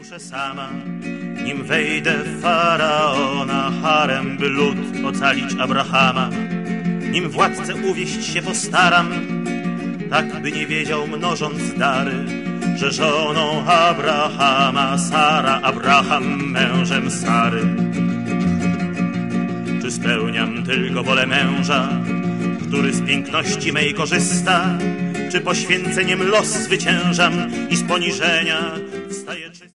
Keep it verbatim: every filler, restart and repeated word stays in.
Muszę sama, nim wejdę w faraona harem, by lud ocalić Abrahama. Nim władcę uwieść się postaram, tak by nie wiedział, mnożąc dary, że żoną Abrahama Sara, Abraham mężem Sary. Czy spełniam tylko wolę męża, który z piękności mej korzysta? Czy poświęceniem los zwyciężam i z poniżenia wstaję czysty?